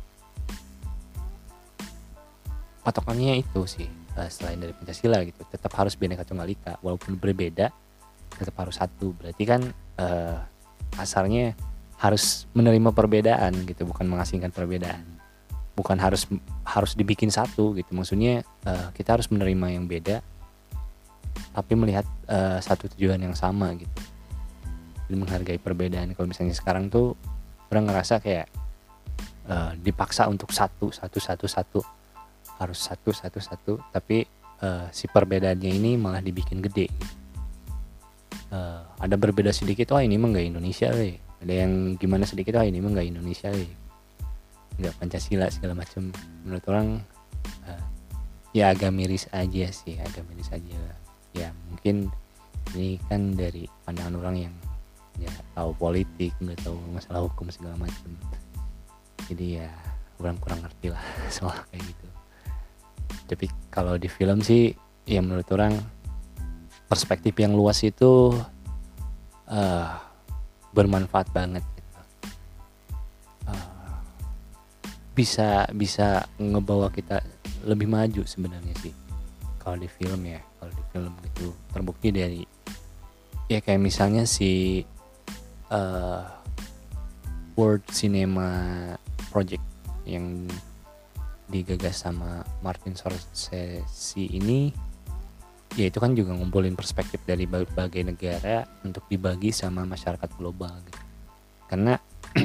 patokannya itu sih, uh, selain dari Pancasila gitu, tetap harus Bhinneka Tunggal Ika, walaupun berbeda tetap harus satu. Berarti kan uh, kasarnya harus menerima perbedaan gitu, bukan mengasingkan perbedaan. Bukan harus harus dibikin satu gitu. Maksudnya uh, kita harus menerima yang beda tapi melihat uh, satu tujuan yang sama gitu. Dan menghargai perbedaan. Kalau misalnya sekarang tuh orang ngerasa kayak uh, dipaksa untuk satu satu satu satu harus satu satu satu tapi uh, si perbedaannya ini malah dibikin gede gitu. Uh, ada berbeda sedikit, wah ini mah nggak Indonesia weh. Ada yang gimana sedikit, wah ini mah nggak Indonesia weh, nggak Pancasila segala macam. Menurut orang uh, ya agak miris aja sih, agak miris aja. Ya mungkin ini kan dari pandangan orang yang nggak tahu politik, nggak tahu masalah hukum segala macam. Jadi ya orang kurang ngerti lah soal kayak gitu. Tapi kalau di film sih ya menurut orang perspektif yang luas itu uh, bermanfaat banget gitu. Uh, bisa bisa ngebawa kita lebih maju sebenarnya sih kalau di film ya. Kalau di film gitu terbukti dari ya kayak misalnya si uh, World Cinema Project yang digagas sama Martin Scorsese ini, ya itu kan juga ngumpulin perspektif dari berbagai negara untuk dibagi sama masyarakat global gitu. Karena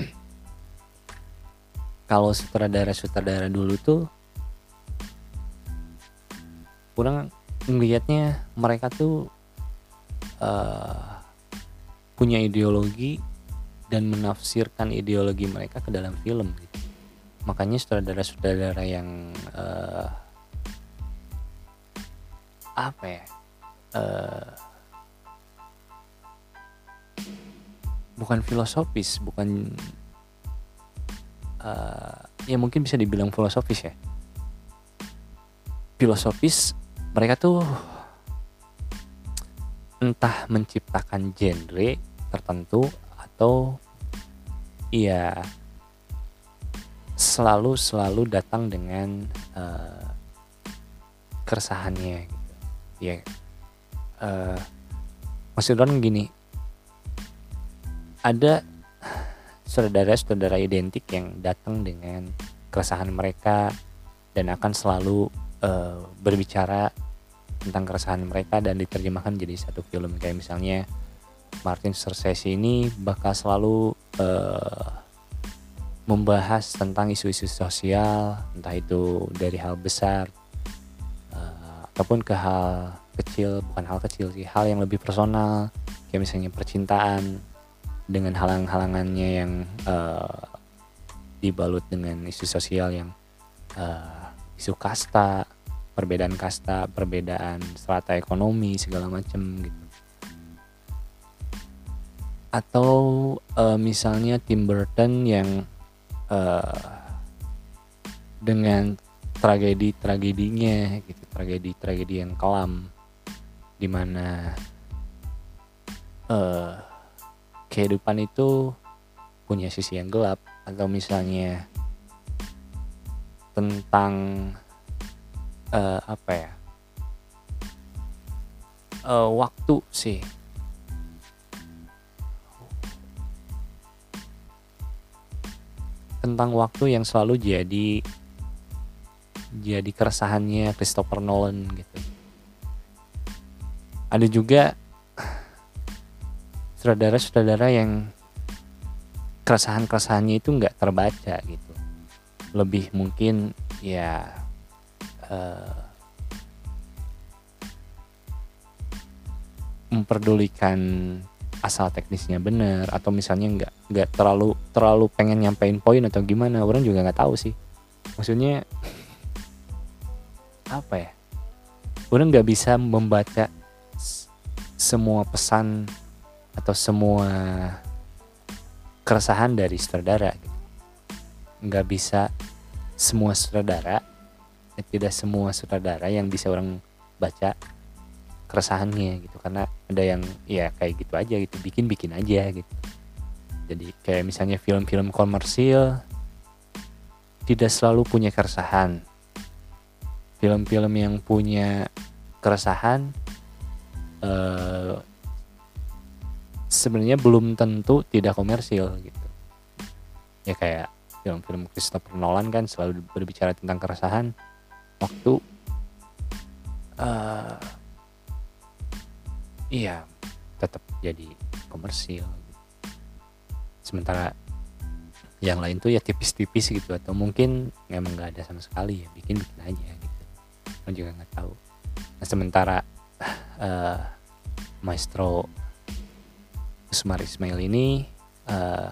kalau sutradara-sutradara dulu tuh kurang ngelihatnya mereka tuh uh, punya ideologi dan menafsirkan ideologi mereka ke dalam film gitu. Makanya sutradara-sutradara yang uh, apa ya uh, bukan filosofis, bukan uh, ya mungkin bisa dibilang filosofis ya. Filosofis mereka tuh entah menciptakan genre tertentu atau ya selalu selalu datang dengan uh, keresahannya gitu. Ya uh, maksud orang gini, ada saudara-saudara identik yang datang dengan keresahan mereka dan akan selalu uh, berbicara tentang keresahan mereka dan diterjemahkan jadi satu film. Kayak misalnya Martin Scorsese ini bakal selalu uh, membahas tentang isu-isu sosial, entah itu dari hal besar uh, ataupun ke hal kecil, bukan hal kecil sih, hal yang lebih personal, kayak misalnya percintaan dengan halang-halangannya yang uh, dibalut dengan isu sosial yang uh, isu kasta, perbedaan kasta, perbedaan strata ekonomi segala macam gitu. Atau uh, misalnya Tim Burton yang uh, dengan tragedi-tragedinya gitu, tragedi-tragedi yang kelam, di mana uh, kehidupan itu punya sisi yang gelap, atau misalnya tentang uh, apa ya uh, waktu sih. Tentang waktu yang selalu jadi jadi keresahannya Christopher Nolan gitu. Ada juga sutradara-sutradara yang keresahan-keresahannya itu nggak terbaca gitu. Lebih mungkin ya uh, memperdulikan asal teknisnya benar, atau misalnya nggak nggak terlalu terlalu pengen nyampein poin atau gimana, orang juga nggak tahu sih. Maksudnya apa ya? Orang nggak bisa membaca s- semua pesan atau semua keresahan dari sutradara. Nggak bisa semua sutradara, tidak semua sutradara yang bisa orang baca keresahannya gitu, karena ada yang ya kayak gitu aja gitu, bikin-bikin aja gitu. Jadi kayak misalnya film-film komersil tidak selalu punya keresahan. Film-film yang punya keresahan eh, sebenarnya belum tentu tidak komersil gitu. Ya kayak film-film Christopher Nolan kan selalu berbicara tentang keresahan waktu uh, iya tetap jadi komersil. Sementara yang lain tuh ya tipis-tipis gitu, atau mungkin memang nggak ada sama sekali, ya bikin-bikin aja gitu. Orang juga nggak tahu. Nah sementara uh, Maestro Usmar Ismail ini uh,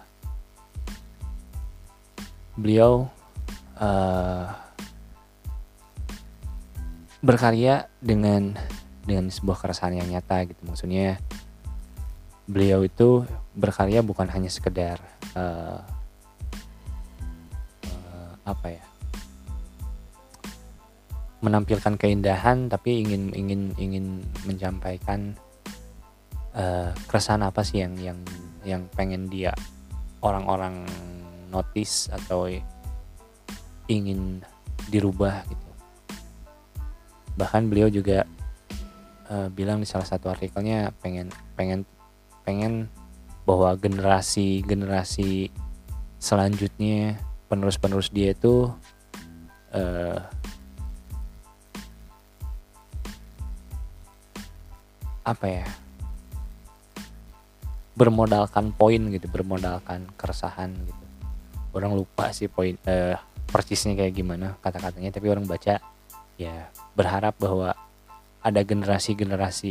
beliau uh, berkarya dengan dengan sebuah keresahan yang nyata gitu. Maksudnya beliau itu berkarya bukan hanya sekedar uh, uh, apa ya, menampilkan keindahan, tapi ingin ingin ingin menyampaikan uh, keresahan apa sih yang yang yang pengen dia orang-orang notice atau ingin dirubah gitu. Bahkan beliau juga uh, bilang di salah satu artikelnya pengen pengen pengen bahwa generasi generasi selanjutnya, penerus-penerus dia itu uh, apa ya, bermodalkan poin gitu, bermodalkan keresahan gitu. Orang lupa sih poin uh, persisnya kayak gimana kata-katanya, tapi orang baca ya berharap bahwa ada generasi-generasi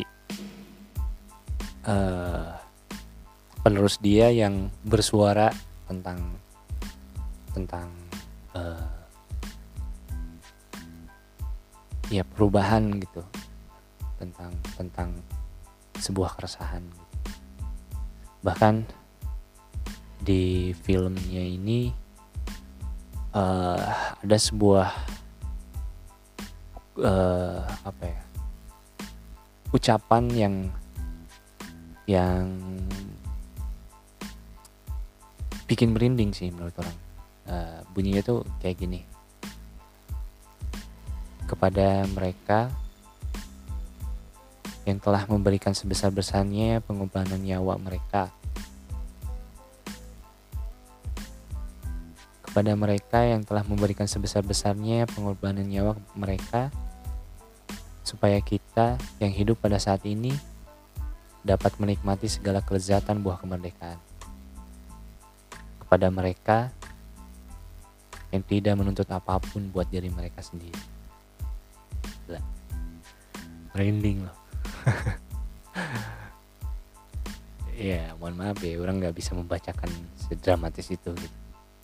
uh, penerus dia yang bersuara tentang tentang uh, ya perubahan gitu, tentang tentang sebuah keresahan gitu. Bahkan di filmnya ini uh, ada sebuah uh, apa ya, ucapan yang yang bikin merinding sih menurut orang. Uh, bunyinya tuh kayak gini: kepada mereka yang telah memberikan sebesar-besarnya pengorbanan nyawa mereka, kepada mereka yang telah memberikan sebesar-besarnya pengorbanan nyawa mereka, supaya kita yang hidup pada saat ini dapat menikmati segala kelezatan buah kemerdekaan. Kepada mereka yang tidak menuntut apapun buat diri mereka sendiri. Gila. Merinding loh. Ya mohon maaf ya, orang gak bisa membacakan sedramatis itu gitu.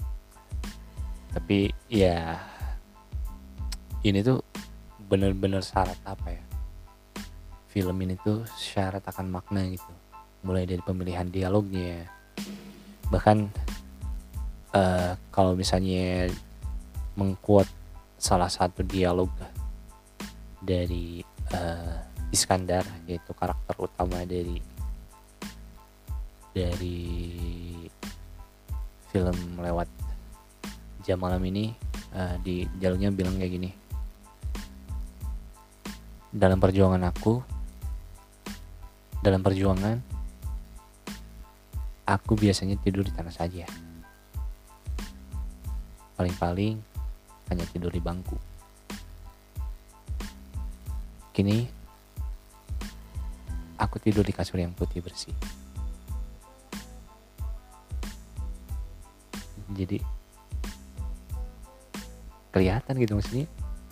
Tapi ya ini tuh bener-bener syarat apa ya, film ini tuh syarat akan makna gitu. Mulai dari pemilihan dialognya, bahkan uh, kalau misalnya mengquote salah satu dialog dari uh, Iskandar, yaitu karakter utama dari dari film lewat jam malam ini, uh, di dialognya bilang kayak gini: dalam perjuangan aku, dalam perjuangan aku biasanya tidur di tanah saja, paling-paling hanya tidur di bangku. Kini aku tidur di kasur yang putih bersih. Jadi kelihatan gitu maksudnya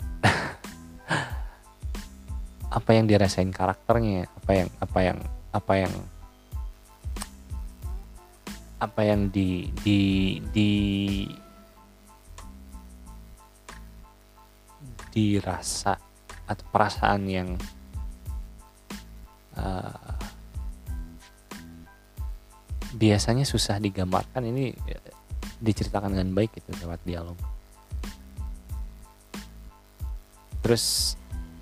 apa yang dirasain karakternya, apa yang apa yang apa yang apa yang di di di dirasa atau perasaan yang uh, biasanya susah digambarkan, ini diceritakan dengan baik gitu lewat dialog. Terus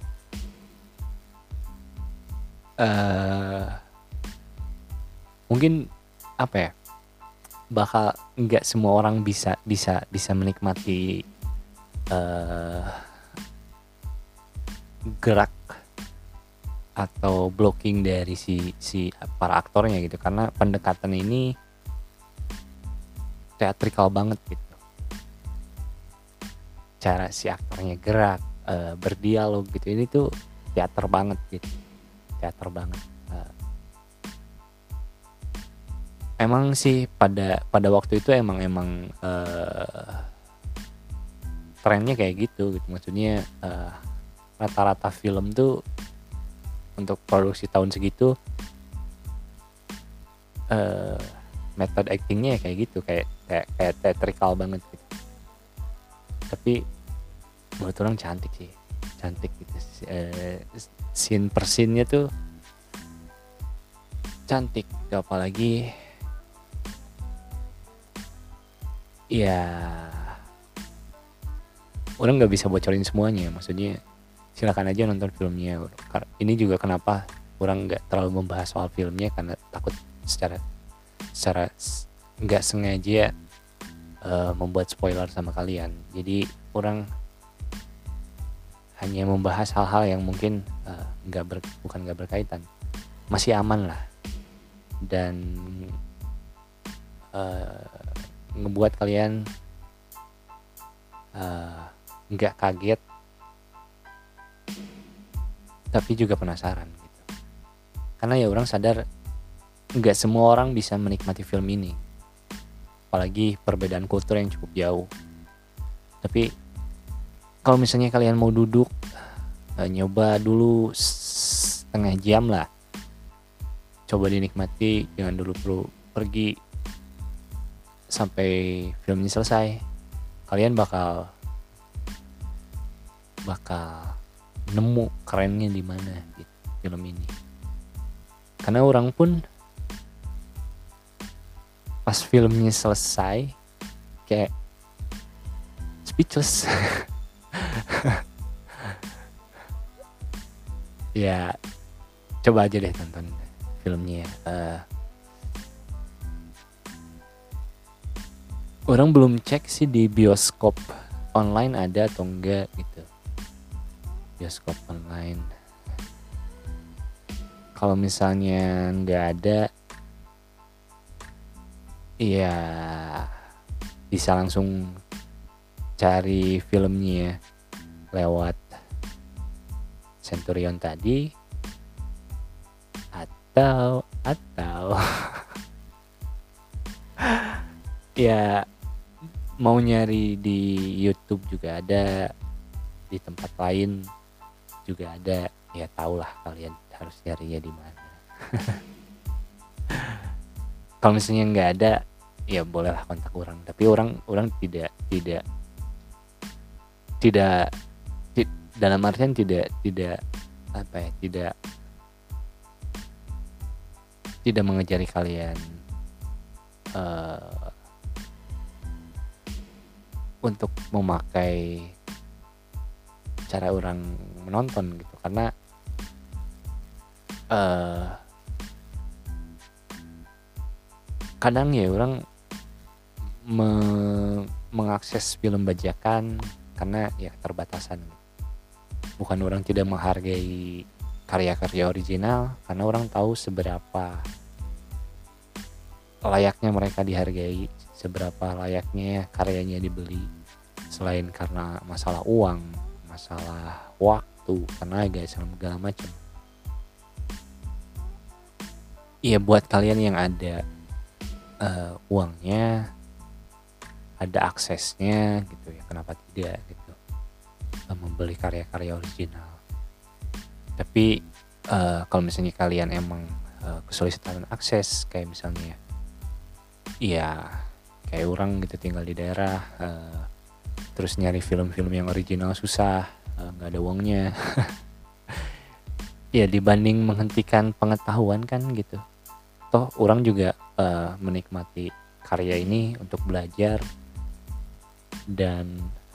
uh, mungkin apa ya, bakal nggak semua orang bisa bisa bisa menikmati uh, gerak atau blocking dari si si para aktornya gitu, karena pendekatan ini teatrikal banget gitu. Cara si aktornya gerak, uh, berdialog gitu, ini tuh teater banget gitu, teater banget. Uh, emang sih pada pada waktu itu emang emang uh, trennya kayak gitu gitu, maksudnya uh, rata-rata film tuh untuk produksi tahun segitu uh, method actingnya kayak gitu, kayak kayak kayak theatrical banget gitu. Tapi menurut orang cantik sih, cantik gitu. Uh, scene per scene-nya tuh cantik, apalagi ya orang nggak bisa bocorin semuanya, maksudnya silakan aja nonton filmnya. Ini juga kenapa orang nggak terlalu membahas soal filmnya, karena takut secara secara nggak sengaja uh, membuat spoiler sama kalian. Jadi orang hanya membahas hal-hal yang mungkin uh, nggak ber, bukan nggak berkaitan, masih aman lah, dan uh, ngebuat kalian nggak uh, kaget tapi juga penasaran gitu. Karena ya orang sadar nggak semua orang bisa menikmati film ini, apalagi perbedaan kultur yang cukup jauh. Tapi kalau misalnya kalian mau duduk uh, nyoba dulu setengah jam lah, coba dinikmati, jangan dulu perlu pergi sampai filmnya selesai. Kalian bakal bakal nemu kerennya di mana gitu film ini. Karena orang pun pas filmnya selesai kayak speechless. Ya coba aja deh tonton filmnya. Uh, orang belum cek sih di bioskop online ada atau enggak gitu. Bioskop online. Kalau misalnya nggak ada, ya bisa langsung cari filmnya lewat Centurion tadi, atau atau ya mau nyari di YouTube juga ada, di tempat lain juga ada, ya tahulah kalian harus nyarinya di mana. Kalau misalnya nggak ada, ya bolehlah kontak orang. Tapi orang orang tidak tidak tidak ti, dalam artian tidak tidak apa ya tidak tidak mengejari kalian uh, untuk memakai cara orang menonton gitu, karena uh, kadang ya orang me, mengakses film bajakan karena ya keterbatasan. Bukan orang tidak menghargai karya-karya original, karena orang tahu seberapa layaknya mereka dihargai, seberapa layaknya karyanya dibeli, selain karena masalah uang, masalah waktu, tenaga, segala macam. Ya buat kalian yang ada uh, uangnya, ada aksesnya gitu ya, kenapa tidak gitu, uh, membeli karya-karya original. Tapi uh, kalau misalnya kalian emang uh, kesulitan akses, kayak misalnya ya kayak orang gitu tinggal di daerah, uh, terus nyari film-film yang original susah, nggak uh, ada uangnya. Ya dibanding menghentikan pengetahuan kan gitu, toh orang juga uh, menikmati karya ini untuk belajar dan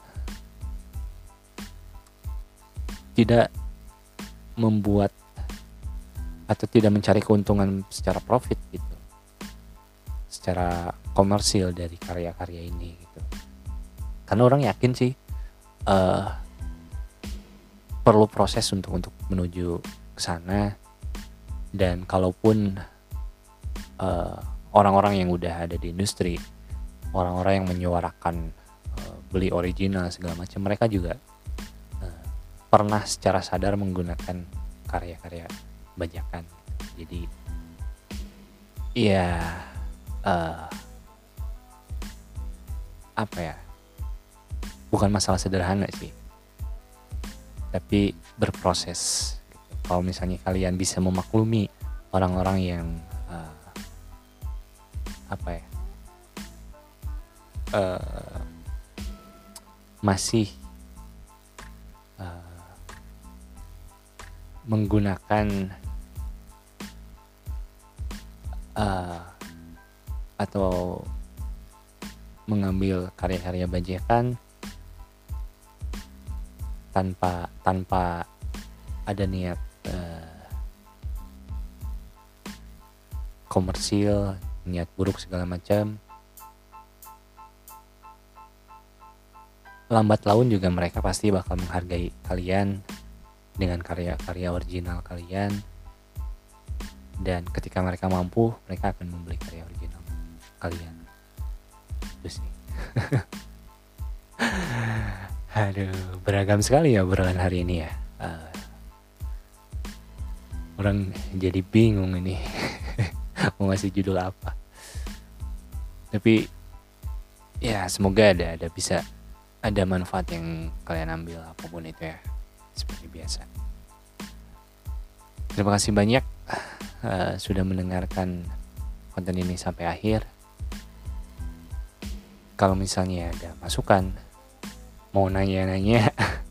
tidak membuat atau tidak mencari keuntungan secara profit gitu, secara komersil dari karya-karya ini gitu. Karena orang yakin sih uh, perlu proses untuk untuk menuju ke sana. Dan kalaupun uh, orang-orang yang udah ada di industri, orang-orang yang menyuarakan uh, beli original segala macam, mereka juga uh, pernah secara sadar menggunakan karya-karya bajakan. Jadi ya uh, apa ya, bukan masalah sederhana sih, tapi berproses gitu. Kalau misalnya kalian bisa memaklumi orang-orang yang uh, apa ya uh, masih uh, menggunakan uh, atau mengambil karya-karya bajakan tanpa tanpa ada niat uh, komersil, niat buruk segala macam, lambat laun juga mereka pasti bakal menghargai kalian dengan karya-karya original kalian. Dan ketika mereka mampu, mereka akan membeli karya original kalian. Itu sih. Aduh, beragam sekali ya obrolan hari ini ya. Uh, orang jadi bingung ini mau ngasih judul apa. Tapi ya semoga ada ada bisa ada manfaat yang kalian ambil apapun itu ya. Seperti biasa. Terima kasih banyak uh, sudah mendengarkan konten ini sampai akhir. Kalau misalnya ada masukan, mau nanya-nanya,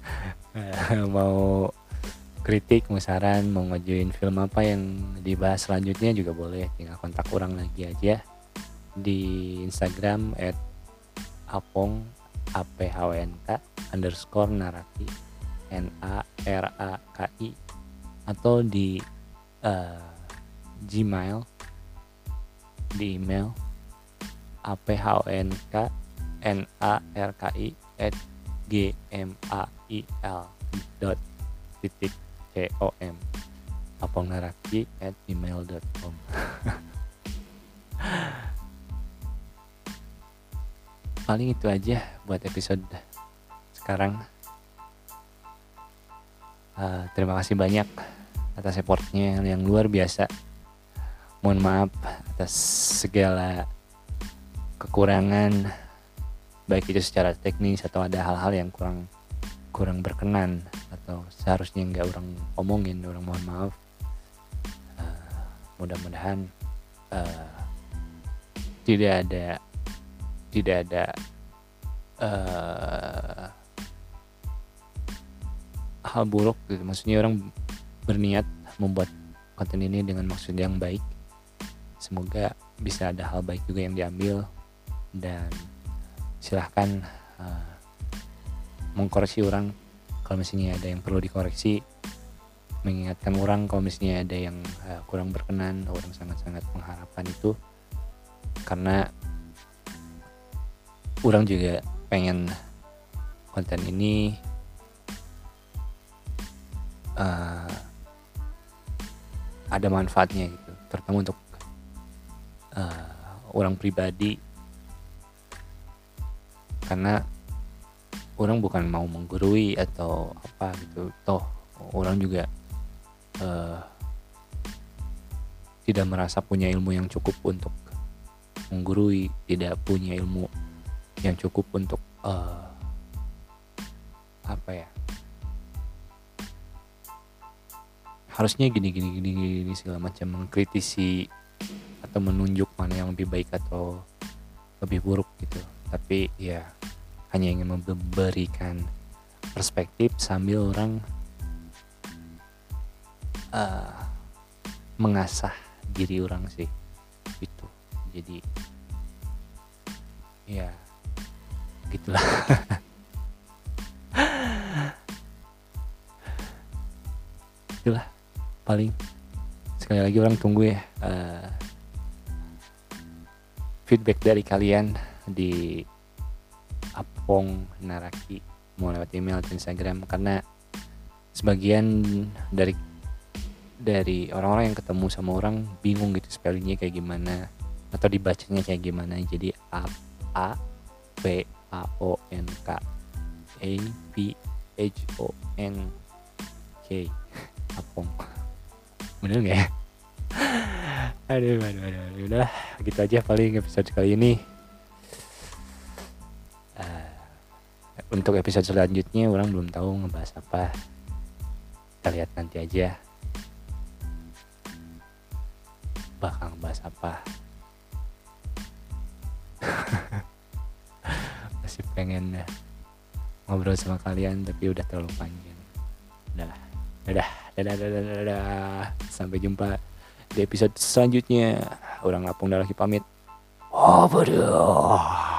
mau kritik, mau saran, mau ngajuin film apa yang dibahas selanjutnya juga boleh. Tinggal kontak orang lagi aja di Instagram at apong a p h o n k underscore naraki n a r a k i atau di uh, Gmail, di email a p h o n k n a r k i at gmail dot titik com apongnaraki at gmail dot com. Paling itu aja buat episode sekarang. Uh, terima kasih banyak atas supportnya yang luar biasa. Mohon maaf atas segala kekurangan, baik itu secara teknis atau ada hal-hal yang kurang kurang berkenan atau seharusnya nggak orang omongin. Orang mohon maaf. Uh, mudah-mudahan uh, tidak ada tidak ada uh, hal buruk gitu. Maksudnya orang berniat membuat konten ini dengan maksud yang baik. Semoga bisa ada hal baik juga yang diambil, dan silahkan uh, mengkoreksi orang kalau misalnya ada yang perlu dikoreksi, mengingatkan orang kalau misalnya ada yang uh, kurang berkenan. Orang sangat-sangat mengharapkan itu, karena orang juga pengen konten ini uh, ada manfaatnya gitu, terutama untuk uh, orang pribadi, karena orang bukan mau menggurui atau apa gitu. Toh orang juga uh, tidak merasa punya ilmu yang cukup untuk menggurui, tidak punya ilmu yang cukup untuk uh, apa ya, harusnya gini gini gini gini segala macam, mengkritisi atau menunjuk mana yang lebih baik atau lebih buruk gitu. Tapi ya hanya ingin memberikan perspektif sambil orang uh, mengasah diri orang sih gitu. Jadi ya gitulah. Itulah paling. Sekali lagi orang tunggu ya uh, feedback dari kalian di Apong Naraki, mau lewat email atau Instagram, karena sebagian dari dari orang-orang yang ketemu sama orang bingung gitu spellingnya kayak gimana atau dibacanya kayak gimana. Jadi A A P A O N K, A P H O N K, Apong. Bener nggak ya? aduh, aduh, aduh, aduh, udah gitu aja paling episode kali ini. Uh, untuk episode selanjutnya orang belum tahu ngebahas apa, kita lihat nanti aja bakal ngebahas apa. Masih pengen ngobrol sama kalian tapi udah terlalu panjang. Udahlah, dadah, dadah, dadah, dadah, dadah. Sampai jumpa di episode selanjutnya. Orang Lapung dah lagi pamit. Oh bodoh.